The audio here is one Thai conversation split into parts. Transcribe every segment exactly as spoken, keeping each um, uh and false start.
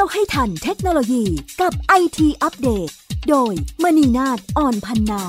าวให้ทันเทคโนโลยีกับ ไอ ที อัปเดตโดยมณีนาฏ อ่อนพันนา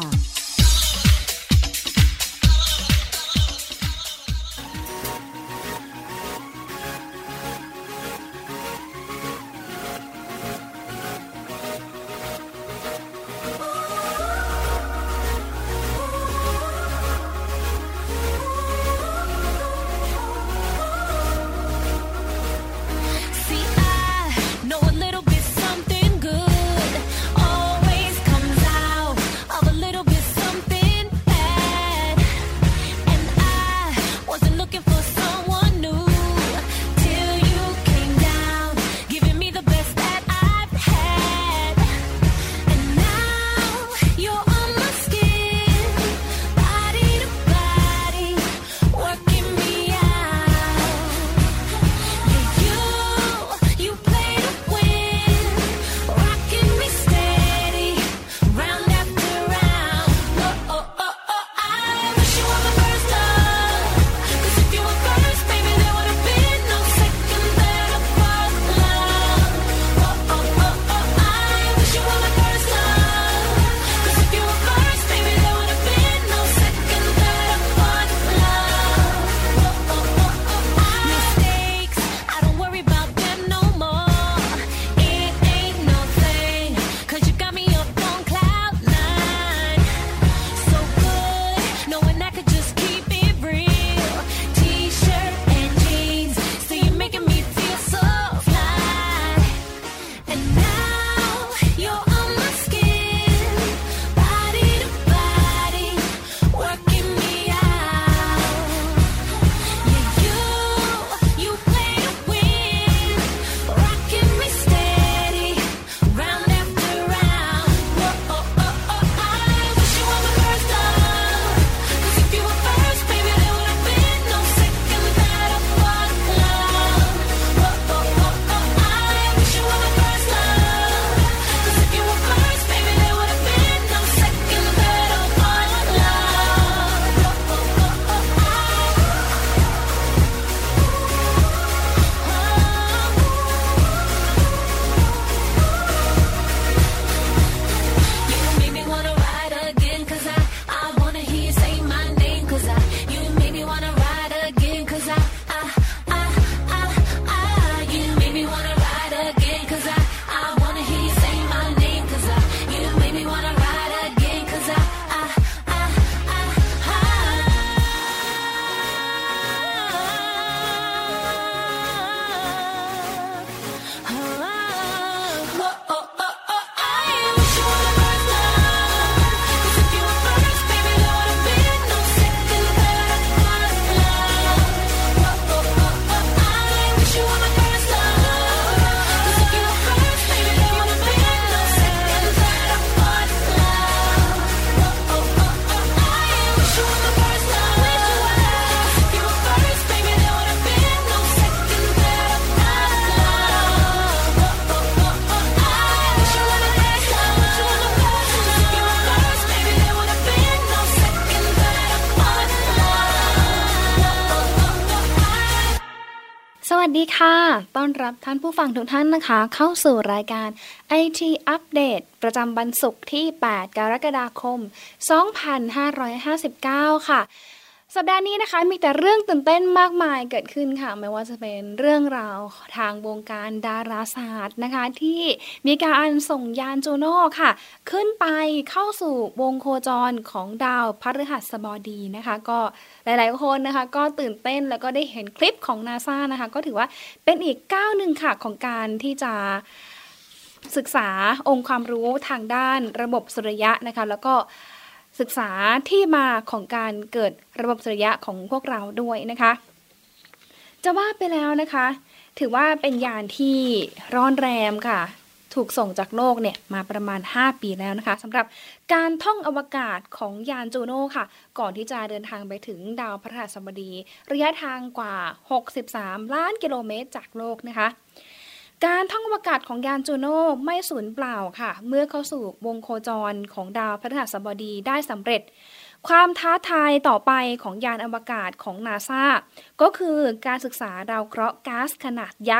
สวัสดีค่ะต้อนรับท่านผู้ฟังทุกท่านนะคะเข้าสู่รายการ ไอ ที อัปเดตประจำวันศุกร์ที่แปดกรกฎาคมสองพันห้าร้อยห้าสิบเก้าค่ะสัปดาห์นี้นะคะมีแต่เรื่องตื่นเต้นมากมายเกิดขึ้นค่ะไม่ว่าจะเป็นเรื่องราวทางวงการดาราศาสตร์นะคะที่มีการส่งยานจูโน่ค่ะขึ้นไปเข้าสู่วงโคจรของดาวพฤหัสบดีนะคะก็หลายๆคนนะคะก็ตื่นเต้นแล้วก็ได้เห็นคลิปของ NASA นะคะก็ถือว่าเป็นอีกก้าวหนึ่งค่ะของการที่จะศึกษาองค์ความรู้ทางด้านระบบสุริยะนะคะแล้วก็ศึกษาที่มาของการเกิดระบบสุริยะของพวกเราด้วยนะคะจะว่าไปแล้วนะคะถือว่าเป็นยานที่ร้อนแรงค่ะถูกส่งจากโลกเนี่ยมาประมาณห้าปีแล้วนะคะสำหรับการท่องอวกาศของยานจูโน่ค่ะก่อนที่จะเดินทางไปถึงดาวพฤหัสบดีระยะทางกว่าหกสิบสามล้านกิโลเมตรจากโลกนะคะการท่องอวกาศของยานจูโน่ไม่สูญเปล่าค่ะเมื่อเข้าสู่วงโคจรของดาวพฤหัสบดีได้สำเร็จความท้าทายต่อไปของยานอวกาศของ NASA ก็คือการศึกษาดาวเคราะห์ก๊าซขนาดยักษ์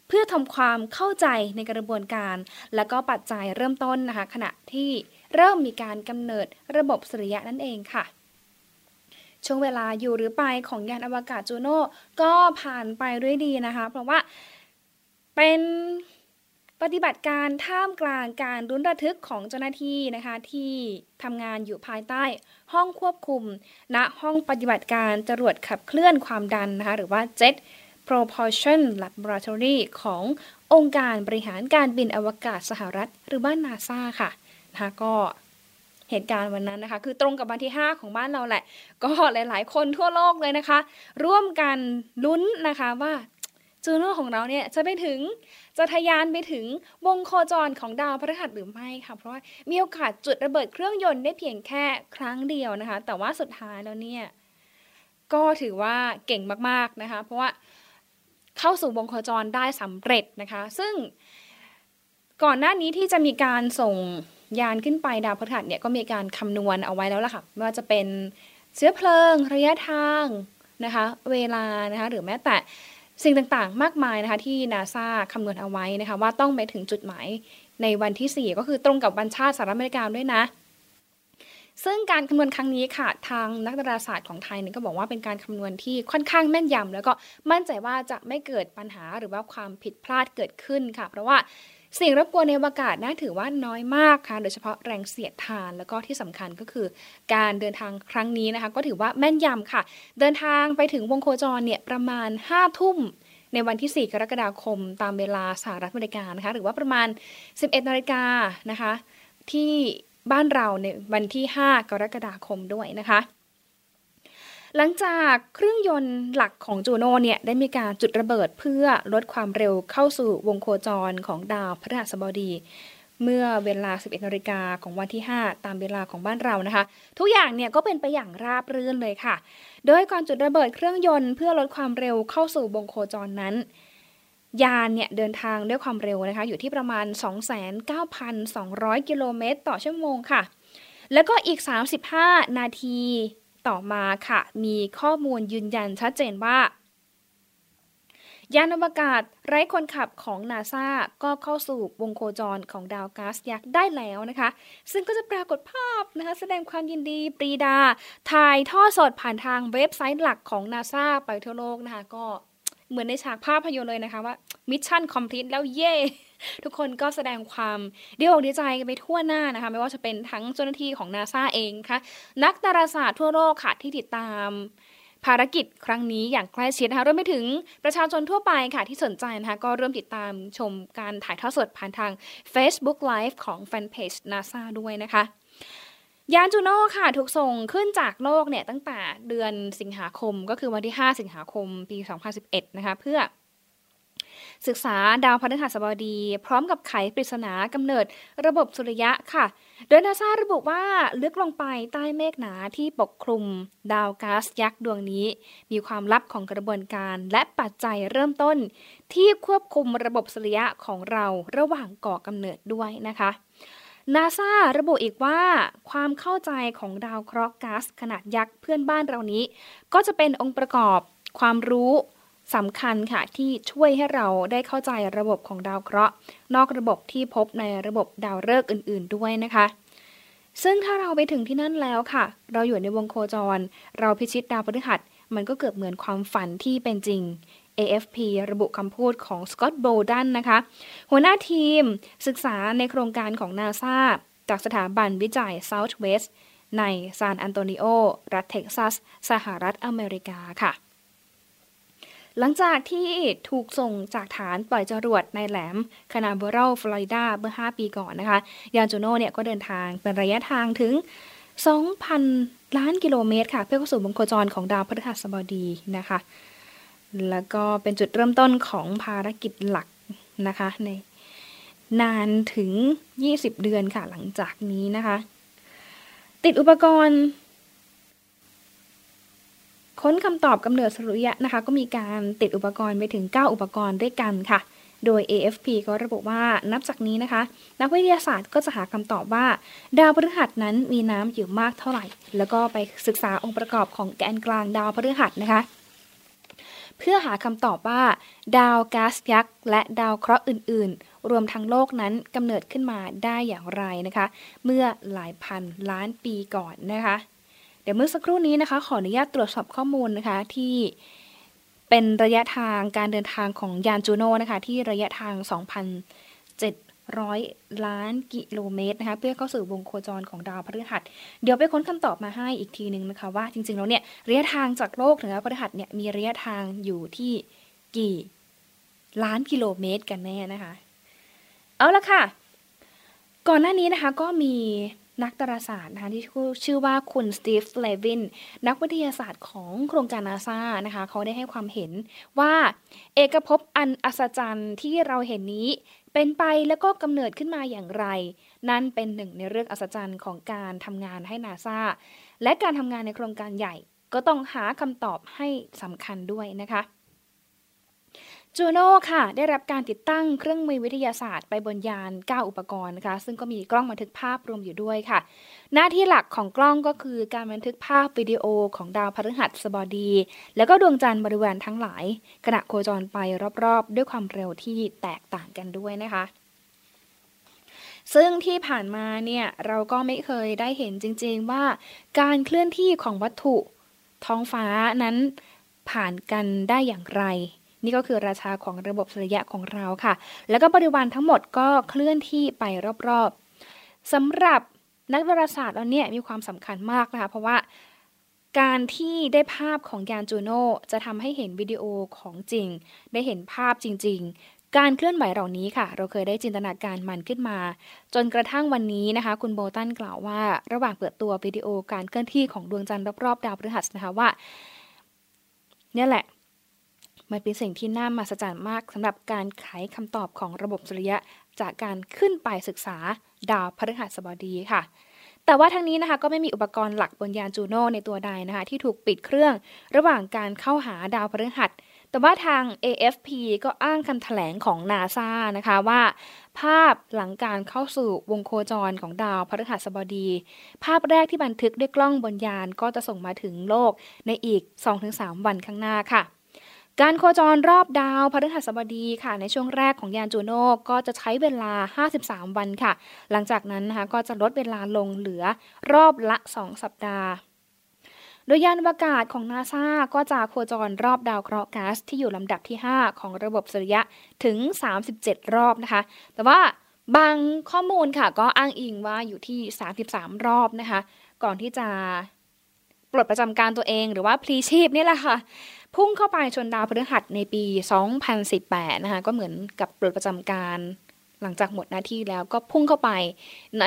เพื่อทำความเข้าใจในกระบวนการและก็ปัจจัยเริ่มต้นนะคะขณะที่เริ่มมีการกำเนิดระบบสุริยะนั่นเองค่ะช่วงเวลาอยู่หรือไปของยานอวกาศจูโน่ก็ผ่านไปด้วยดีนะคะเพราะว่าเป็นปฏิบัติการท่ามกลางการรุนระทึกของเจ้าหน้าที่นะคะที่ทำงานอยู่ภายใต้ห้องควบคุมณห้องปฏิบัติการจรวดขับเคลื่อนความดันนะคะหรือว่า Jet Propulsion Laboratory ขององค์การบริหารการบินอวกาศสหรัฐหรือบ้าน NASA ค่ะนะคะก็เหตุการณ์วันนั้นนะคะคือตรงกับวันที่ห้าของบ้านเราแหละก็หลายๆคนทั่วโลกเลยนะคะร่วมกันลุ้นนะคะว่าจูโน่ของเราเนี่ยจะไปถึงจะทะยานไปถึงวงโคจรของดาวพฤหัสหรือไม่ค่ะเพราะว่ามีโอกาสจุดระเบิดเครื่องยนต์ได้เพียงแค่ครั้งเดียวนะคะแต่ว่าสุดท้ายแล้วเนี่ยก็ถือว่าเก่งมากๆนะคะเพราะว่าเข้าสู่วงโคจรได้สำเร็จนะคะซึ่งก่อนหน้านี้ที่จะมีการส่งยานขึ้นไปดาวพฤหัสเนี่ยก็มีการคำนวณเอาไว้แล้วล่ะค่ะไม่ว่าจะเป็นเชื้อเพลิงระยะทางนะคะเวลานะคะหรือแม้แต่สิ่งต่างๆมากมายนะคะที่ NASA คำนวณเอาไว้นะคะว่าต้องไปถึงจุดหมายในวันที่สี่ก็คือตรงกับวันชาติสหรัฐอเมริกาด้วยนะซึ่งการคำนวณครั้งนี้ค่ะทางนักดาราศาสตร์ของไทยเนี่ยก็บอกว่าเป็นการคำนวณที่ค่อนข้างแม่นยำแล้วก็มั่นใจว่าจะไม่เกิดปัญหาหรือว่าความผิดพลาดเกิดขึ้นค่ะเพราะว่าสิ่งรบกวนในอวกาศน่าถือว่าน้อยมากค่ะโดยเฉพาะแรงเสียดทานแล้วก็ที่สำคัญก็คือการเดินทางครั้งนี้นะคะก็ถือว่าแม่นยำค่ะเดินทางไปถึงวงโคจรเนี่ยประมาณห้าทุ่มในวันที่สี่กรกฎาคมตามเวลาสหรัฐอเมริกานะคะหรือว่าประมาณสิบเอ็ดนาฬิกานะคะที่บ้านเราในวันที่ห้ากรกฎาคมด้วยนะคะหลังจากเครื่องยนต์หลักของจูโน่เนี่ยได้มีการจุดระเบิดเพื่อลดความเร็วเข้าสู่วงโคจรของดาวพฤหัสบดีเมื่อเวลา สิบเอ็ดนาฬิกาของวันที่ห้าตามเวลาของบ้านเรานะคะทุกอย่างเนี่ยก็เป็นไปอย่างราบรื่นเลยค่ะโดยก่อนจุดระเบิดเครื่องยนต์เพื่อลดความเร็วเข้าสู่วงโคจรนั้นยานเนี่ยเดินทางด้วยความเร็วนะคะอยู่ที่ประมาณ สองแสนเก้าพันสองร้อย กิโลเมตรต่อชั่วโมงค่ะแล้วก็อีกสามสิบห้านาทีต่อมาค่ะมีข้อมูลยืนยันชัดเจนว่ายานอวกาศไร้คนขับของ NASA ก็เข้าสู่วงโคจรของดาวก๊าซยักษ์ได้แล้วนะคะซึ่งก็จะปรากฏภาพนะคะแสดงความยินดีปรีดาถ่ายทอดสดผ่านทางเว็บไซต์หลักของ NASA ไปทั่วโลกนะคะก็เหมือนในฉากภาพยนตร์เลยนะคะว่ามิชชั่นคอมพลีทแล้วเย่ทุกคนก็แสดงความดีอกดีใจกันไปทั่วหน้านะคะไม่ว่าจะเป็นทั้งเจ้าหน้าที่ของ NASA เองค่ะนักดาราศาสตร์ทั่วโลกค่ะที่ติดตามภารกิจครั้งนี้อย่างใกล้ชิดนะคะรวมไปถึงประชาชนทั่วไปค่ะที่สนใจนะคะก็เริ่มติดตามชมการถ่ายทอดสดผ่านทาง Facebook Live ของแฟนเพจ NASA ด้วยนะคะยานจูโน่ค่ะถูกส่งขึ้นจากโลกเนี่ยตั้งแต่เดือนสิงหาคมก็คือวันที่ห้าสิงหาคมปีสองพันสิบเอ็ดนะคะเพื่อศึกษาดาวพฤหัสบดีพร้อมกับไขปริศนากำเนิดระบบสุริยะค่ะโดย NASA ระบุว่าลึกลงไปใต้เมฆหนาที่ปกคลุมดาวก๊าซยักษ์ดวงนี้มีความลับของกระบวนการและปัจจัยเริ่มต้นที่ควบคุมระบบสุริยะของเราระหว่างก่อกำเนิดด้วยนะคะ NASA ระบุอีกว่าความเข้าใจของดาวเคราะห์ก๊าซขนาดยักษ์เพื่อนบ้านเรานี้ก็จะเป็นองค์ประกอบความรู้สำคัญค่ะที่ช่วยให้เราได้เข้าใจระบบของดาวเคราะห์นอกระบบที่พบในระบบดาวฤกษ์อื่นๆด้วยนะคะซึ่งถ้าเราไปถึงที่นั่นแล้วค่ะเราอยู่ในวงโคจรเราพิชิตดาวพฤหัสมันก็เกิดเหมือนความฝันที่เป็นจริง เอ เอฟ พี ระบุคำพูดของสก็อตต์โบลดันนะคะหัวหน้าทีมศึกษาในโครงการของ NASA จากสถาบันวิจัย Southwest ในซานอันโตนิโอรัฐเท็กซัสสหรัฐอเมริกาค่ะหลังจากที่ถูกส่งจากฐานปล่อยจรวดในแหลมคานาเวอรัลฟลอริดาเมื่อห้าปีก่อนนะคะยานจูโน่เนี่ยก็เดินทางเป็นระยะทางถึง สองพัน ล้านกิโลเมตรค่ะเพื่อเข้าสู่วงโคจรของดาวพฤหัสบดีนะคะแล้วก็เป็นจุดเริ่มต้นของภารกิจหลักนะคะในนานถึงยี่สิบเดือนค่ะหลังจากนี้นะคะติดอุปกรณ์ค้นคำตอบกำเนิดสุริยะนะคะก็มีการติดอุปกรณ์ไปถึงเก้าอุปกรณ์ด้วยกันค่ะโดย เอ เอฟ พี ก็ระบุว่านับจากนี้นะคะนักวิทยาศาสตร์ก็จะหาคำตอบว่าดาวพฤหัสนั้นมีน้ำอยู่มากเท่าไหร่แล้วก็ไปศึกษาองค์ประกอบของแกนกลางดาวพฤหัสนะคะเพื่อหาคำตอบว่าดาวก๊าซยักษ์และดาวเคราะห์อื่นๆรวมทั้งโลกนั้นกำเนิดขึ้นมาได้อย่างไรนะคะเมื่อหลายพันล้านปีก่อนนะคะเดี๋ยวเมื่อสักครู่นี้นะคะขออนุญาตตรวจสอบข้อมูลนะคะที่เป็นระยะทางการเดินทางของยานจูโน่นะคะที่ระยะทาง สองพันเจ็ดร้อย ล้านกิโลเมตรนะคะเพื่อเข้าสู่วงโคจรของดาวพฤหัสเดี๋ยวไปค้นคำตอบมาให้อีกทีนึงนะคะว่าจริงๆแล้วเนี่ยระยะทางจากโลกถึงดาวพฤหัสเนี่ยมีระยะทางอยู่ที่กี่ล้านกิโลเมตรกันแน่นะคะเอาละค่ะก่อนหน้านี้นะคะก็มีนักดาราศาสตร์นะคะที่ชื่อว่าคุณสตีฟเลวินนักวิทยาศาสตร์ของโครงการ NASA นะคะเขาได้ให้ความเห็นว่าเอกภพอันอัศจรรย์ที่เราเห็นนี้เป็นไปแล้วก็กำเนิดขึ้นมาอย่างไรนั่นเป็นหนึ่งในเรื่องอัศจรรย์ของการทำงานให้ NASA และการทำงานในโครงการใหญ่ก็ต้องหาคำตอบให้สำคัญด้วยนะคะจูโน่ค่ะได้รับการติดตั้งเครื่องมือวิทยาศาสตร์ไปบนยานเก้าอุปกรณ์นะคะซึ่งก็มีกล้องบันทึกภาพรวมอยู่ด้วยค่ะหน้าที่หลักของกล้องก็คือการบันทึกภาพวิดีโอของดาวพฤหัสบดีแล้วก็ดวงจันทร์บริเวณทั้งหลายขณะโคจรไปรอบๆด้วยความเร็วที่แตกต่างกันด้วยนะคะซึ่งที่ผ่านมาเนี่ยเราก็ไม่เคยได้เห็นจริงๆว่าการเคลื่อนที่ของวัตถุท้องฟ้านั้นผ่านกันได้อย่างไรนี่ก็คือราชาของระบบสุริยะของเราค่ะแล้วก็บริวารทั้งหมดก็เคลื่อนที่ไปรอบๆสำหรับนักดาราศาสตร์เราเนี่ยมีความสำคัญมากนะคะเพราะว่าการที่ได้ภาพของยานจูโน่จะทำให้เห็นวิดีโอของจริงได้เห็นภาพจริงๆการเคลื่อนไหวเหล่านี้ค่ะเราเคยได้จินตนาการมันขึ้นมาจนกระทั่งวันนี้นะคะคุณโบตันกล่าวว่าระหว่างเปิดตัววิดีโอการเคลื่อนที่ของดวงจันทร์รอบๆดาวพฤหัสนะคะว่าเนี่ยแหละมันเป็นสิ่งที่น่ามหัศจรรย์มากสำหรับการไขคำตอบของระบบสุริยะจากการขึ้นไปศึกษาดาวพฤหัสบดีค่ะแต่ว่าทั้งนี้นะคะก็ไม่มีอุปกรณ์หลักบนยานจูโน่ในตัวใดนะคะที่ถูกปิดเครื่องระหว่างการเข้าหาดาวพฤหัสแต่ว่าทาง เอ เอฟ พี ก็อ้างคำแถลงของ NASA นะคะว่าภาพหลังการเข้าสู่วงโคจรของดาวพฤหัสบดีภาพแรกที่บันทึกด้วยกล้องบนยานก็จะส่งมาถึงโลกในอีก สองถึงสาม วันข้างหน้าค่ะการโคจรรอบดาวพฤหัสบดีค่ะในช่วงแรกของยานจูโน่ก็จะใช้เวลาห้าสิบสามวันค่ะหลังจากนั้นนะคะก็จะลดเวลาลงเหลือรอบละสองสัปดาห์โดยยานอวกาศของ NASA ก็จะโคจรรอบดาวเคราะห์ก๊าซที่อยู่ลำดับที่ห้าของระบบสุริยะถึงสามสิบเจ็ดรอบนะคะแต่ว่าบางข้อมูลค่ะก็อ้างอิงว่าอยู่ที่สามสิบสามรอบนะคะก่อนที่จะปลดประจำการตัวเองหรือว่าพลีชีพนี่แหละค่ะพุ่งเข้าไปชนดาวพฤหัสในปีสองพันสิบแปดนะคะก็เหมือนกับปลดประจำการหลังจากหมดหน้าที่แล้วก็พุ่งเข้าไปใน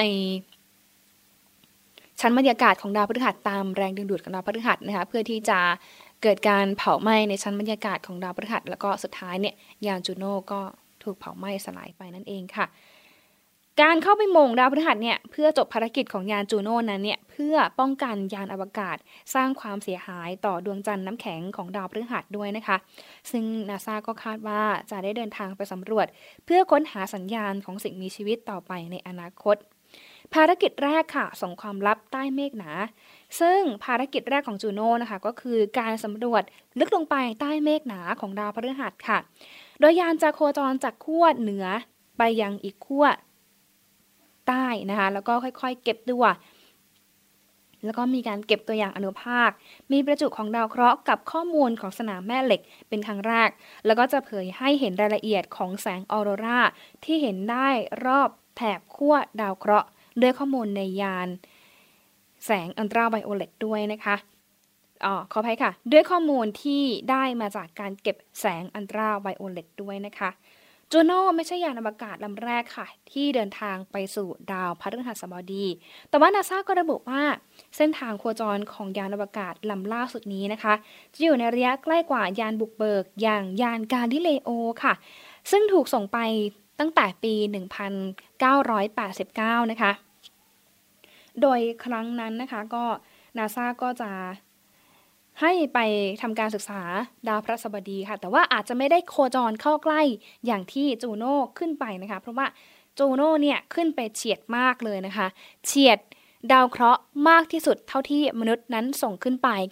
ชั้นบรรยากาศของดาวพฤหัสตามแรงดึงดูดของดาวพฤหัสนะคะเพื่อที่จะเกิดการเผาไหม้ในชั้นบรรยากาศของดาวพฤหัสแล้วก็สุดท้ายเนี่ยยานจูโน่ก็ถูกเผาไหม้สลายไปนั่นเองค่ะการเข้าไปโมงดาวพฤหัสเนี่ยเพื่อจบภารกิจของยานจูโน่นั้นเนี่ยเพื่อป้องกันยานอวกาศสร้างความเสียหายต่อดวงจันทร์น้ำแข็งของดาวพฤหัสด้วยนะคะซึ่ง NASA ก็คาดว่าจะได้เดินทางไปสำรวจเพื่อค้นหาสัญญาณของสิ่งมีชีวิตต่อไปในอนาคตภารกิจแรกค่ะส่งความลับใต้เมฆหนาซึ่งภารกิจแรกของจูโน่นะคะก็คือการสำรวจลึกลงไปใต้เมฆหนาของดาวพฤหัสค่ะโดยยานจะโคจรจากขั้วเหนือไปยังอีกขั้วใต้นะคะแล้วก็ค่อยๆเก็บตัวแล้วก็มีการเก็บตัวอย่างอนุภาคมีประจุของดาวเคราะห์กับข้อมูลของสนามแม่เหล็กเป็นครั้งแรกแล้วก็จะเผยให้เห็นรายละเอียดของแสงออโรราที่เห็นได้รอบแถบขั้วดาวเคราะห์ด้วยข้อมูลในยานแสงอัลตราไวโอเลตด้วยนะคะอ๋อขออภัยค่ะด้วยข้อมูลที่ได้มาจากการเก็บแสงอัลตราไวโอเลตด้วยนะคะจูโน่ไม่ใช่ยานอวกาศลำแรกค่ะที่เดินทางไปสู่ดาวพฤหัสบดีแต่ว่า NASA ก็ระบุว่าเส้นทางโคจรของยานอวกาศลำล่าสุดนี้นะคะจะอยู่ในระยะใกล้กว่ายานบุกเบิกอย่างยานกาลิเลโอค่ะซึ่งถูกส่งไปตั้งแต่ปีหนึ่งพันเก้าร้อยแปดสิบเก้านะคะโดยครั้งนั้นนะคะก็ NASA ก็จะให้ไปทำการศึกษาดาวพฤหัสบดีค่ะแต่ว่าอาจจะไม่ได้โคจรเข้าใกล้อย่างที่จูโน่ขึ้นไปนะคะเพราะว่าจูโน่เนี่ยขึ้นไปเฉียดมากเลยนะคะเฉียดดาวเคราะห์มากที่สุดเท่าที่มนุษย์นั้นส่งขึ้นไปค่ะ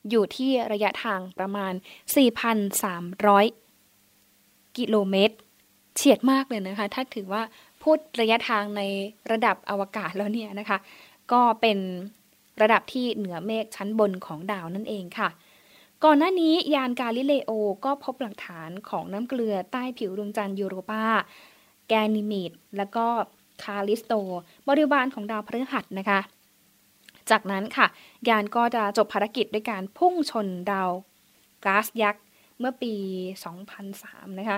อยู่ที่ระยะทางประมาณ สี่พันสามร้อย กิโลเมตรเฉียดมากเลยนะคะถ้าถือว่าพูดระยะทางในระดับอวกาศแล้วเนี่ยนะคะก็เป็นระดับที่เหนือเมฆชั้นบนของดาวนั่นเองค่ะก่อนหน้านี้ยานกาลิเลโอก็พบหลักฐานของน้ำเกลือใต้ผิวดวงจันทร์ยูโรปาแกนิมีดและก็คาลิสโตบริวารของดาวพฤหัสนะคะจากนั้นค่ะยานก็จะจบภารกิจด้วยการพุ่งชนดาวก๊าซยักษ์เมื่อปี สองพันสาม นะคะ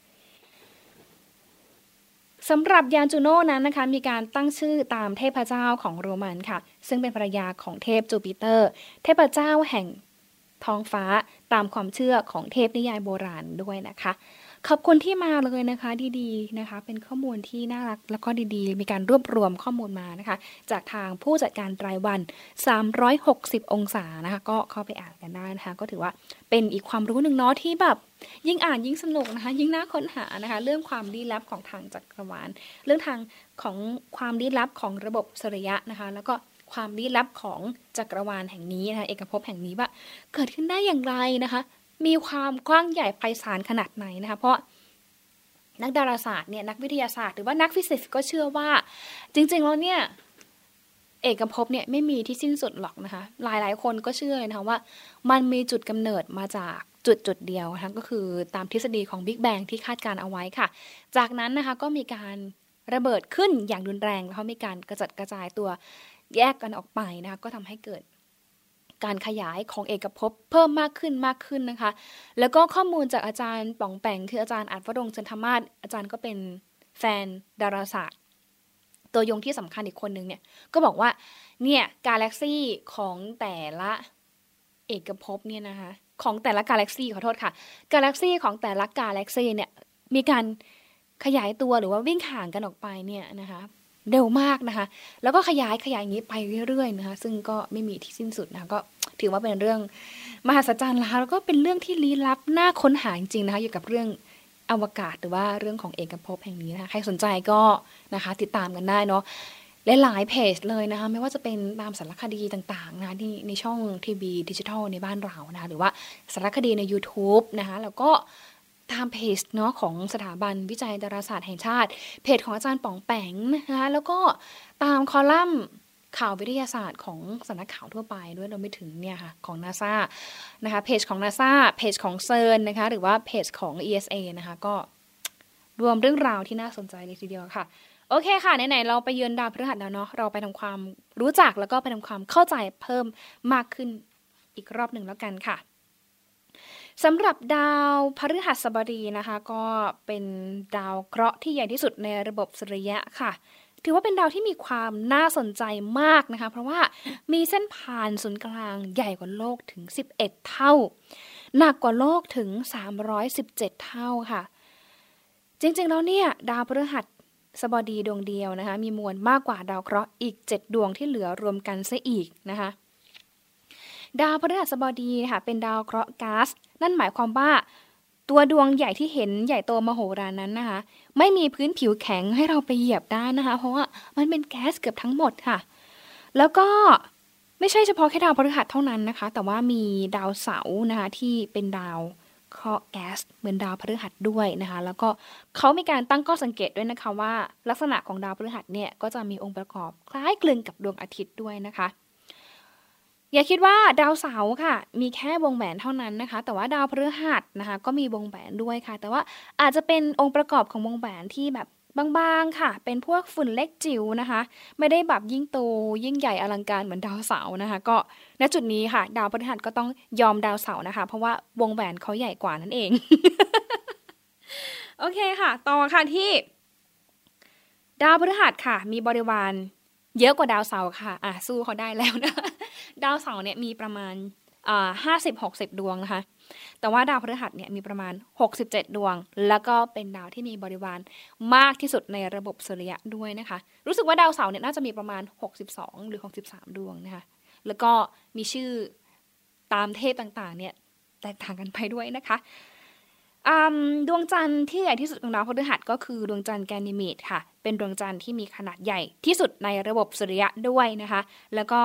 สำหรับยานจูโน่นั้นนะคะมีการตั้งชื่อตามเทพเจ้าของโรมันค่ะซึ่งเป็นภรรยาของเทพจูปิเตอร์เทพเจ้าแห่งท้องฟ้าตามความเชื่อของเทพนิยายโบราณด้วยนะคะขอบคุณที่มาเลยนะคะดีๆนะคะเป็นข้อมูลที่น่ารักแล้วก็ดีๆมีการรวบรวมข้อมูลมานะคะจากทางผู้จัดการรายวันสามร้อยหกสิบองศานะคะก็เข้าไปอ่านกันได้นะคะก็ถือว่าเป็นอีกความรู้หนึ่งเนาะที่แบบยิ่งอ่านยิ่งสนุกนะคะยิ่งน่าค้นหานะคะเรื่องความลี้ลับของทางจักรวาลเรื่องทางของความลี้ลับของระบบสุริยะนะคะแล้วก็ความลี้ลับของจักรวาลแห่งนี้นะคะเอกภพแห่งนี้ว่าเกิดขึ้นได้อย่างไรนะคะมีความกว้างใหญ่ไพศาลขนาดไหนนะคะเพราะนักดาราศาสตร์เนี่ยนักวิทยาศาสตร์หรือว่านักฟิสิกส์ก็เชื่อว่าจริงๆแล้วเนี่ยเอกภพเนี่ยไม่มีที่สิ้นสุดหรอกนะคะหลายๆคนก็เชื่อเลยนะคะว่ามันมีจุดกำเนิดมาจากจุดจุดเดียวนะคะก็คือตามทฤษฎีของบิ๊กแบงที่คาดการเอาไว้ค่ะจากนั้นนะคะก็มีการระเบิดขึ้นอย่างรุนแรงแล้วมีการกระจัดกระจายตัวแยกกันออกไปนะคะก็ทำให้เกิดการขยายของเอกภพเพิ่มมากขึ้นมากขึ้นนะคะแล้วก็ข้อมูลจากอาจารย์ป๋องแปงคืออาจารย์อัฏฐวรงค์จันทมาศอาจารย์ก็เป็นแฟนดาราศาสตร์ตัวยงที่สำคัญอีกคนนึงเนี่ยก็บอกว่าเนี่ยกาแล็กซี่ของแต่ละเอกภพเนี่ยนะคะของแต่ละกาแล็กซี่ขอโทษค่ะกาแล็กซี่ของแต่ละกาแล็กซี่เนี่ยมีการขยายตัวหรือว่าวิ่งห่างกันออกไปเนี่ยนะคะเร็วมากนะคะแล้วก็ขยายขยายอย่างนี้ไปเรื่อยๆนะคะซึ่งก็ไม่มีที่สิ้นสุดนะคะก็ถือว่าเป็นเรื่องมหัศจรรย์แล้วก็เป็นเรื่องที่ลี้ลับน่าค้นหาจริงๆนะคะเกี่ยวกับเรื่องอวกาศหรือว่าเรื่องของเอกภพแห่งนี้นะคะใครสนใจก็นะคะติดตามกันได้เนาะหลายๆเพจเลยนะคะไม่ว่าจะเป็นตามสารคดีต่างๆนะที่ในช่องทีวีดิจิทัลในบ้านเรานะคะหรือว่าสารคดีใน YouTube นะคะแล้วก็ตามเพจเนาะของสถาบันวิจัยดาราศาสตร์แห่งชาติเพจของอาจารย์ป๋องแปงนะคะแล้วก็ตามคอลัมน์ข่าววิทยาศาสตร์ของสำนักข่าวทั่วไปด้วยเราไม่ถึงเนี่ยค่ะของ NASA นะคะเพจของ NASA เพจของ เซิร์น นะคะหรือว่าเพจของ อี เอส เอ นะคะก็รวมเรื่องราวที่น่าสนใจเลยทีเดียวค่ะโอเคค่ะไหนๆเราไปเยือนดาวพฤหัสแล้วเนาะเราไปทำความรู้จักแล้วก็ไปทำความเข้าใจเพิ่มมากขึ้นอีกรอบหนึ่งแล้วกันค่ะสำหรับดาวพฤหัสบดีนะคะก็เป็นดาวเคราะห์ที่ใหญ่ที่สุดในระบบสุริยะค่ะถือว่าเป็นดาวที่มีความน่าสนใจมากนะคะเพราะว่ามีเส้นผ่านศูนย์กลางใหญ่กว่าโลกถึงสิบเอ็ดเท่าหนักกว่าโลกถึงสามร้อยสิบเจ็ดเท่าค่ะจริงๆแล้วเนี่ยดาวพฤหัสบดีดวงเดียวนะคะมีมวลมากกว่าดาวเคราะห์อีกเจ็ดดวงที่เหลือรวมกันซะอีกนะคะดาวพฤหัสบดีค่ะเป็นดาวเคราะห์ก๊าซนั่นหมายความว่าตัวดวงใหญ่ที่เห็นใหญ่โตมโหฬารนั้นนะคะไม่มีพื้นผิวแข็งให้เราไปเหยียบได้นะคะเพราะว่ามันเป็นแก๊สเกือบทั้งหมดค่ะแล้วก็ไม่ใช่เฉพาะแค่ดาวพฤหัสเท่านั้นนะคะแต่ว่ามีดาวเสาร์นะคะที่เป็นดาวเคราะห์แก๊สเหมือนดาวพฤหัสด้วยนะคะแล้วก็เขามีการตั้งข้อสังเกตด้วยนะคะว่าลักษณะของดาวพฤหัสเนี่ยก็จะมีองค์ประกอบคล้ายคลึงกับดวงอาทิตย์ด้วยนะคะอย่าคิดว่าดาวเสาร์ค่ะมีแค่วงแหวนเท่านั้นนะคะแต่ว่าดาวพฤหัสนะคะก็มีวงแหวนด้วยค่ะแต่ว่าอาจจะเป็นองค์ประกอบของวงแหวนที่แบบบางๆค่ะเป็นพวกฝุ่นเล็กจิ๋วนะคะไม่ได้แบบยิ่งโตยิ่งใหญ่อลังการเหมือนดาวเสาร์นะคะก็ณจุดนี้ค่ะดาวพฤหัสก็ต้องยอมดาวเสาร์นะคะเพราะว่าวงแหวนเขาใหญ่กว่านั่นเอง โอเคค่ะต่อค่ะที่ดาวพฤหัสค่ะมีบริวารเยอะกว่าดาวเสาร์ค่ะอ่ะสู้เขาได้แล้วนะดาวเสาร์เนี่ยมีประมาณอ่าห้าสิบ หกสิบดวงนะคะแต่ว่าดาวพฤหัสเนี่ยมีประมาณหกสิบเจ็ดดวงแล้วก็เป็นดาวที่มีบริวารมากที่สุดในระบบสุริยะด้วยนะคะรู้สึกว่าดาวเสาร์เนี่ยน่าจะมีประมาณหกสิบสองหรือหกสิบสามดวงนะคะแล้วก็มีชื่อตามเทพต่างๆเนี่ยแตกต่างกันไปด้วยนะคะดวงจันทร์ที่ใหญ่ที่สุดของดาวพฤหัสก็คือดวงจันทร์แกนิมีดค่ะเป็นดวงจันทร์ที่มีขนาดใหญ่ที่สุดในระบบสุริยะด้วยนะคะแล้วก็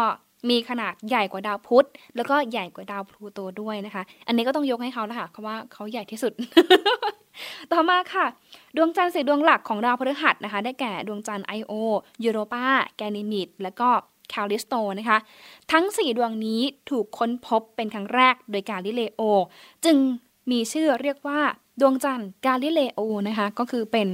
มีขนาดใหญ่กว่าดาวพุธแล้วก็ใหญ่กว่าดาวพลูโตด้วยนะคะอันนี้ก็ต้องยกให้เขาแล้วค่ะเพราะว่าเขาใหญ่ที่สุด ต่อมาค่ะดวงจันทร์สี่ดวงหลักของดาวพฤหัสนะคะได้แก่ดวงจันทร์ไอโอยูโรปาแกนิมีดและก็แคลลิสโตนะคะทั้งสี่ดวงนี้ถูกค้นพบเป็นครั้งแรกโดยกาลิเลโอจึงมีชื่อเรียกว่าดวงจันทร์กาลิเลโอนะคะก็คือเป็น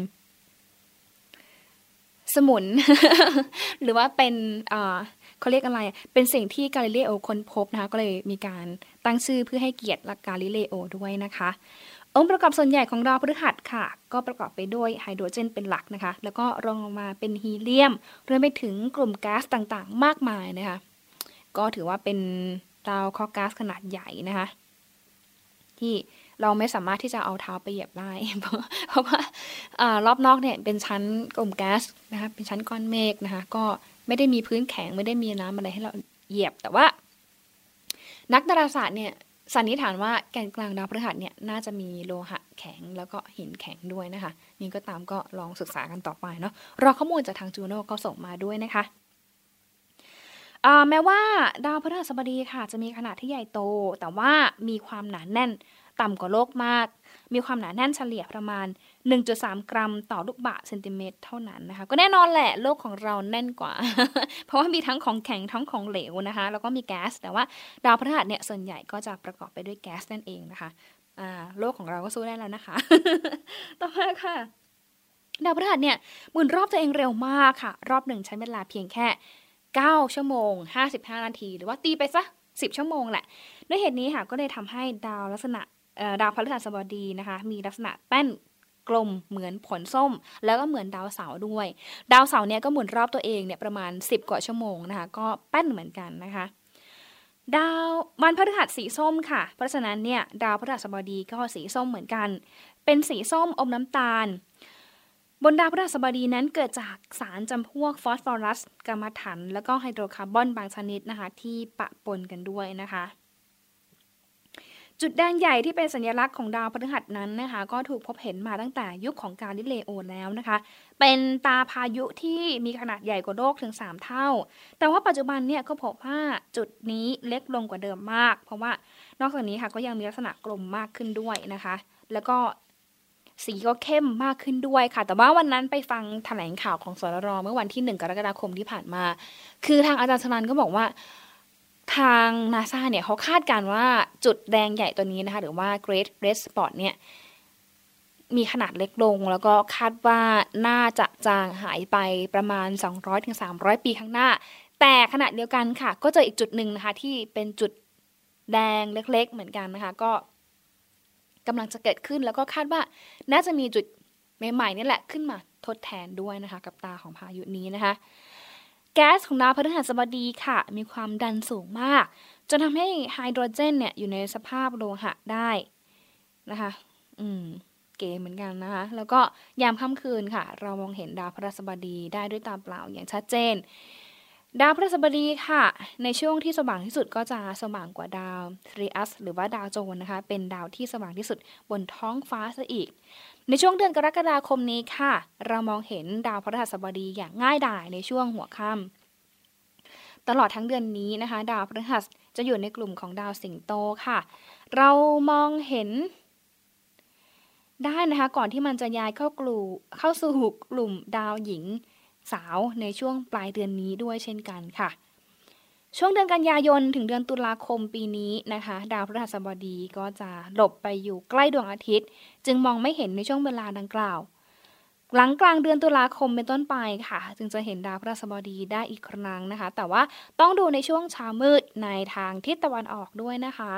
สมุน หรือว่าเป็นเอ่อเขาเรียกอะไรเป็นสิ่งที่กาลิเลโอค้นพบนะคะก็เลยมีการตั้งชื่อเพื่อให้เกียรติกาลิเลโอด้วยนะคะองค์ประกอบส่วนใหญ่ของดาวพฤหัสค่ะก็ประกอบไปด้วยไฮโดรเจนเป็นหลักนะคะแล้วก็รองลงมาเป็นฮีเลียมรวมไปถึงกลุ่มก๊าซต่างๆมากมายนะคะก็ถือว่าเป็นดาวเคราะห์ก๊าซขนาดใหญ่นะคะที่เราไม่สามารถที่จะเอาเท้าไปเหยียบได้ เพราะว่าอ่ารอบนอกเนี่ยเป็นชั้นกลุ่มแก๊สนะคะเป็นชั้นก้อนเมฆนะคะก็ไม่ได้มีพื้นแข็งไม่ได้มีน้ำอะไรให้เราเหยียบแต่ว่านักดาราศาสตร์เนี่ยสันนิษฐานว่าแกนกลางดาวพฤหัสเนี่ยน่าจะมีโลหะแข็งแล้วก็หินแข็งด้วยนะคะนี่ก็ตามก็ลองศึกษากันต่อไปเนาะรอข้อมูลจากทางจูโน่เขาส่งมาด้วยนะคะแม้ว่าดาวพฤหัสบดีค่ะจะมีขนาดที่ใหญ่โตแต่ว่ามีความหนาแน่นต่ำกว่าโลกมากมีความหนาแน่นเฉลี่ยประมาณ หนึ่งจุดสาม กรัมต่อลูกบาศก์เซนติเมตรเท่านั้นนะคะก็แน่นอนแหละโลกของเราแน่นกว่า เพราะว่ามีทั้งของแข็งทั้งของเหลวนะคะแล้วก็มีแก๊สแต่ว่าดาวพฤหัสเนี่ยส่วนใหญ่ก็จะประกอบไปด้วยแก๊สนั่นเองนะคะอ่าโลกของเราก็สู้ได้แล้วนะคะ ต่อมาค่ะดาวพฤหัสเนี่ยหมุนรอบตัวเองเร็วมากค่ะรอบหนึ่งใช้เวลาเพียงแค่เก้าชั่วโมงห้าสิบห้านาทีหรือว่าตีไปซะสิบชั่วโมงแหละด้วยเหตุนี้ค่ะก็เลยทำให้ดาวลักษณะดาวพฤหัสบดีนะคะมีลักษณะแป้นกลมเหมือนผลส้มแล้วก็เหมือนดาวเสาร์ด้วยดาวเสาร์เนี่ยก็หมุนรอบตัวเองเนี่ยประมาณสิบกว่าชั่วโมงนะคะก็แป้นเหมือนกันนะคะดาววันพฤหัสสีส้มค่ะเพราะฉะนั้นเนี่ยดาวพฤหัสบดีก็สีส้มเหมือนกันเป็นสีส้มอมน้ำตาลบนดาวพฤหัสบดีนั้นเกิดจากสารจำพวกฟอสฟอรัสกัมมันถันแล้วก็ไฮโดรคาร์บอนบางชนิดนะคะที่ปะปนกันด้วยนะคะจุดแดงใหญ่ที่เป็นสัญลักษณ์ของดาวพฤหัสนั้นนะคะก็ถูกพบเห็นมาตั้งแต่ยุคของกาลิเลโอแล้วนะคะเป็นตาพายุที่มีขนาดใหญ่กว่าโลกถึงสามเท่าแต่ว่าปัจจุบันเนี่ยก็พบว่าจุดนี้เล็กลงกว่าเดิมมากเพราะว่านอกจากนี้ค่ะก็ยังมีลักษณะกลมมากขึ้นด้วยนะคะแล้วก็สีก็เข้มมากขึ้นด้วยค่ะแต่ว่าวันนั้นไปฟังแถลงข่าวของสรรเมื่อวันที่หนึ่งกรกฎาคมที่ผ่านมาคือทางอาจารย์ชนันก็บอกว่าทาง NASA เนี่ยเขาคาดการณ์ว่าจุดแดงใหญ่ตัวนี้นะคะหรือว่า Great Red Spot เนี่ยมีขนาดเล็กลงแล้วก็คาดว่าน่าจะจางหายไปประมาณ สองร้อยถึงสามร้อย ปีข้างหน้าแต่ขณะเดียวกันค่ะก็เจออีกจุดหนึ่งนะคะที่เป็นจุดแดงเล็กๆเหมือนกันนะคะก็กำลังจะเกิดขึ้นแล้วก็คาดว่าน่าจะมีจุดใหม่ๆนี่แหละขึ้นมาทดแทนด้วยนะคะกับตาของพายุนี้นะคะแก๊สของดาวพฤหัสบดีค่ะมีความดันสูงมากจนทำให้ไฮโดรเจนเนี่ยอยู่ในสภาพโลหะได้นะคะอืมเก๋เหมือนกันนะคะแล้วก็ยามค่ำคืนค่ะเรามองเห็นดาวพฤหัสบดีได้ด้วยตาเปล่าอย่างชัดเจนดาวพฤหัสบดีค่ะในช่วงที่สว่างที่สุดก็จะสว่างกว่าดาวทริอัสหรือว่าดาวโจนนะคะเป็นดาวที่สว่างที่สุดบนท้องฟ้าซะอีกในช่วงเดือนกรกฎาคมนี้ค่ะเรามองเห็นดาวพฤหัสบดีอย่างง่ายดายในช่วงหัวค่ำตลอดทั้งเดือนนี้นะคะดาวพฤหัสจะอยู่ในกลุ่มของดาวสิงโตค่ะเรามองเห็นได้นะคะก่อนที่มันจะย้ายเข้ากลุ่มเข้าสู่กลุ่มดาวหญิงสาวในช่วงปลายเดือนนี้ด้วยเช่นกันค่ะช่วงเดือนกันยายนถึงเดือนตุลาคมปีนี้นะคะดาวพฤหัสบดีก็จะหลบไปอยู่ใกล้ดวงอาทิตย์จึงมองไม่เห็นในช่วงเวลาดังกล่าวหลังกลางเดือนตุลาคมเป็นต้นไปค่ะจึงจะเห็นดาวพฤหัสบดีได้อีกครั้งนะคะแต่ว่าต้องดูในช่วงเช้ามืดในทางทิศตะวันออกด้วยนะคะ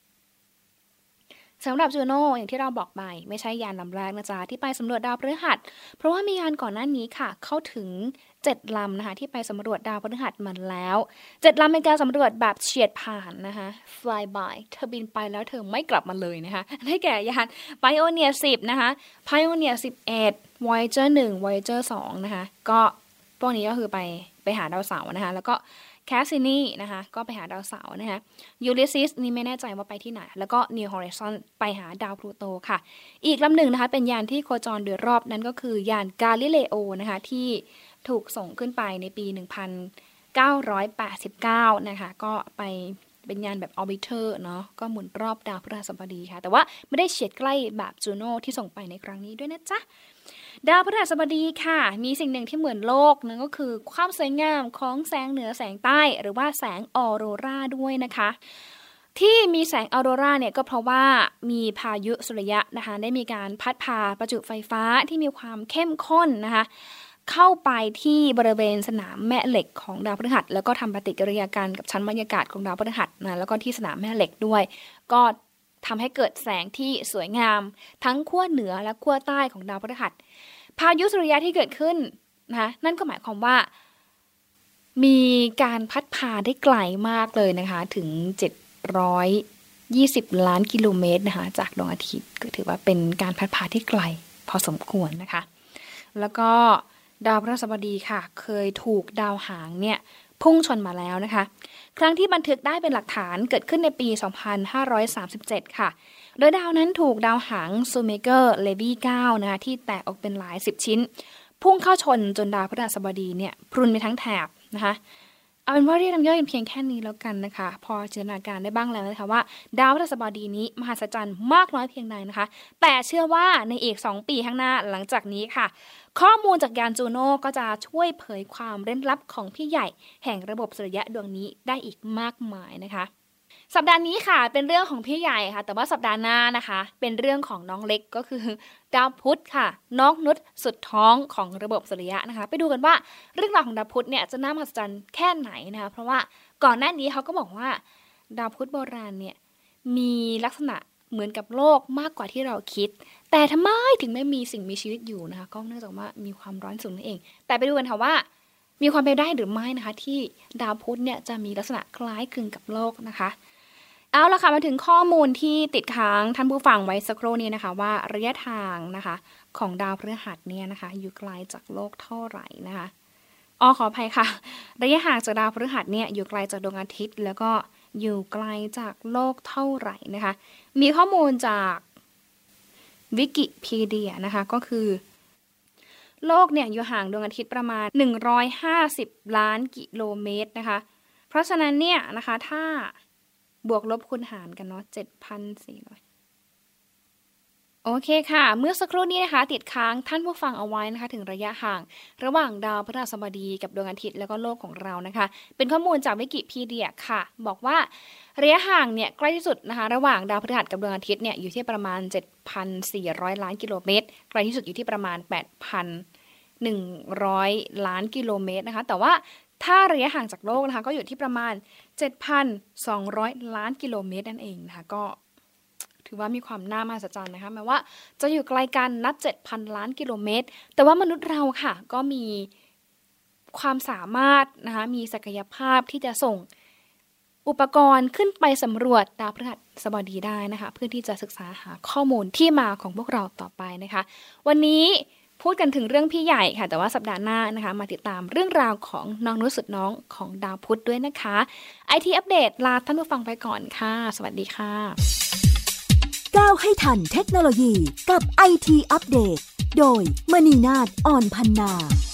สำหรับจูโน่อย่างที่เราบอกไปไม่ใช่ยานลำแรกนะจ๊ะที่ไปสำรวจดาวพฤหัสเพราะว่ามียานก่อนหน้านี้ค่ะเข้าถึงเจ็ดลำนะคะที่ไปสำรวจดาวพฤหัสมาแล้วเจ็ดลำเป็นการสำรวจแบบเฉียดผ่านนะคะ fly by เธอบินไปแล้วเธอไม่กลับมาเลยนะคะได้แก่ยาน Pioneer สิบนะคะ Pioneer สิบเอ็ด Voyager หนึ่ง Voyager สองนะคะก็พวกนี้ก็คือไปไปหาดาวเสาร์นะคะแล้วก็แคสซินีนะคะก็ไปหาดาวเสาร์นะคะยูริซิสนี่ไม่แน่ใจว่าไปที่ไหนแล้วก็นิวฮอริซอนไปหาดาวพลูโตค่ะอีกลำหนึ่งนะคะเป็นยานที่โคจรโดยรอบนั้นก็คือยานกาลิเลโอนะคะที่ถูกส่งขึ้นไปในปีหนึ่งพันเก้าร้อยแปดสิบเก้านะคะก็ไปเป็นยานแบบออร์บิเตอร์เนาะก็หมุนรอบดาวพฤหัสบดีค่ะแต่ว่าไม่ได้เฉียดใกล้แบบจูโน่ที่ส่งไปในครั้งนี้ด้วยนะจ๊ะดาวพฤหัสบดีค่ะมีสิ่งหนึ่งที่เหมือนโลกนั่นก็คือความสวยงามของแสงเหนือแสงใต้หรือว่าแสงออโรราด้วยนะคะที่มีแสงออโรราเนี่ยก็เพราะว่ามีพายุสุริยะนะคะได้มีการพัดพาประจุไฟฟ้าที่มีความเข้มข้นนะคะเข้าไปที่บริเวณสนามแม่เหล็กของดาวพฤหัสแล้วก็ทำปฏิกิริยากันกับชั้นบรรยากาศของดาวพฤหัสนะแล้วก็ที่สนามแม่เหล็กด้วยก็ทำให้เกิดแสงที่สวยงามทั้งขั้วเหนือและขั้วใต้ของดาวพฤหัสพายุสุริยะที่เกิดขึ้นนะคะนั่นก็หมายความว่ามีการพัดพาได้ไกลมากเลยนะคะถึงเจ็ดร้อยยี่สิบล้านกิโลเมตรนะคะจากดวงอาทิตย์ก็ถือว่าเป็นการพัดพาที่ไกลพอสมควรนะคะแล้วก็ดาวพฤหัสบดีค่ะเคยถูกดาวหางเนี่ยพุ่งชนมาแล้วนะคะครั้งที่บันทึกได้เป็นหลักฐานเกิดขึ้นในปีสองพันห้าร้อยสามสิบเจ็ดค่ะโดยดาวนั้นถูกดาวหางซูเมเกอร์เลวีเก้านะคะที่แตกออกเป็นหลายสิบชิ้นพุ่งเข้าชนจนดาวพฤหัสบดีเนี่ยพรุนไปทั้งแถบนะคะเอาเป็นว่าเรียกน้ำย่อยเพียงแค่นี้แล้วกันนะคะพอจินตนาการได้บ้างแล้วนะคะว่าดาวพฤหัสบดีนี้มหัศจรรย์มากน้อยเพียงใดนะคะแต่เชื่อว่าในอีกสองปีข้างหน้าหลังจากนี้ค่ะข้อมูลจากยานจูโน่ก็จะช่วยเผยความเร้นลับของพี่ใหญ่แห่งระบบสุริยะดวงนี้ได้อีกมากมายนะคะสัปดาห์นี้ค่ะเป็นเรื่องของพี่ใหญ่ค่ะแต่ว่าสัปดาห์หน้านะคะเป็นเรื่องของน้องเล็กก็คือดาวพุธค่ะน้องนุชสุดท้องของระบบสุริยะนะคะไปดูกันว่าเรื่องราวของดาวพุธเนี่ยจะน่ามหัศจรรย์แค่ไหนนะคะเพราะว่าก่อนหน้านี้เขาก็บอกว่าดาวพุธโบราณเนี่ยมีลักษณะเหมือนกับโลกมากกว่าที่เราคิดแต่ทำไมถึงไม่มีสิ่งมีชีวิตอยู่นะคะก็เนื่องจากว่ามีความร้อนสูงนั่นเองแต่ไปดูกันค่ะว่ามีความเป็นได้หรือไม่นะคะที่ดาวพุธเนี่ยจะมีลักษณะคล้ายคลึงกับโลกนะคะเอาละค่ะมาถึงข้อมูลที่ติดค้างท่านผู้ฟังไว้สักครู่นี้นะคะว่าระยะทางนะคะของดาวพฤหัสเนี่ยนะคะอยู่ไกลจากโลกเท่าไหร่นะคะอ๋อขออภัยค่ะระยะห่างจากดาวพฤหัสเนี่ยอยู่ไกลจากดวงอาทิตย์แล้วก็อยู่ไกลจากโลกเท่าไหร่นะคะมีข้อมูลจากวิกิพีเดียนะคะก็คือโลกเนี่ยอยู่ห่างดวงอาทิตย์ประมาณหนึ่งร้อยห้าสิบล้านกิโลเมตรนะคะเพราะฉะนั้นเนี่ยนะคะถ้าบวกลบคูณหารกันเนาะ เจ็ดพันสี่ร้อย โอเคค่ะเมื่อสักครู่นี้นะคะติดค้างท่านผู้ฟังเอาไว้นะคะถึงระยะห่างระหว่างดาวพฤหัสบดีกับดวงอาทิตย์แล้วก็โลกของเรานะคะเป็นข้อมูลจากวิกิพีเดียค่ะบอกว่าระยะห่างเนี่ยใกล้ที่สุดนะคะระหว่างดาวพฤหัสกับดวงอาทิตย์เนี่ยอยู่ที่ประมาณ เจ็ดพันสี่ร้อย ล้านกิโลเมตรไกลที่สุดอยู่ที่ประมาณ แปดพันหนึ่งร้อย ล้านกิโลเมตรนะคะแต่ว่าถ้าระยะห่างจากโลกนะคะก็อยู่ที่ประมาณ เจ็ดพันสองร้อย ล้านกิโลเมตรนั่นเองนะคะก็ถือว่ามีความน่ามหัศจรรย์นะคะแม้ว่าจะอยู่ไกลกันนับ เจ็ดพัน ล้านกิโลเมตรแต่ว่ามนุษย์เราค่ะก็มีความสามารถนะคะมีศักยภาพที่จะส่งอุปกรณ์ขึ้นไปสำรวจดาวพฤหัสบดีได้นะคะเพื่อที่จะศึกษาหาข้อมูลที่มาของพวกเราต่อไปนะคะวันนี้พูดกันถึงเรื่องพี่ใหญ่ค่ะแต่ว่าสัปดาห์หน้านะคะมาติดตามเรื่องราวของน้องนุชสุดน้องของดาวพุธด้วยนะคะ ไอ ที อัปเดตลาท่านผู้ฟังไปก่อนค่ะสวัสดีค่ะก้าวให้ทันเทคโนโลยีกับ ไอ ที อัปเดตโดยมณีนาฏ อ่อนพันนา